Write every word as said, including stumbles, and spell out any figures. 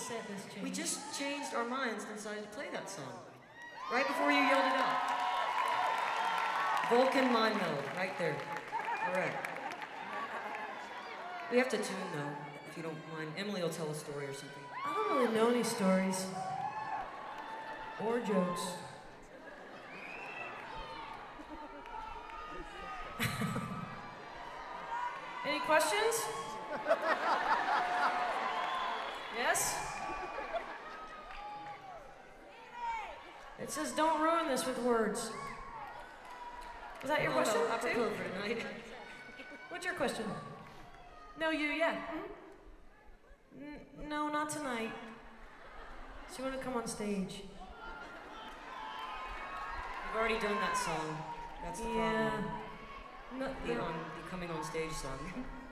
set list changed? We just changed our minds and decided to play that song. Right before you yelled it out. Vulcan Mind Meld, right there. All right. We have to tune though, if you don't mind. Emily will tell a story or something. I don't really know any stories. Or jokes. Any questions? Yes? It says don't ruin this with words. Was that your Oh, question? no, apropos too? for tonight. What's your question? No, you, yeah. N- no, not tonight. So you want to come on stage? We've already done that song. That's the Yeah. problem. No, The, no. on, the coming on stage song.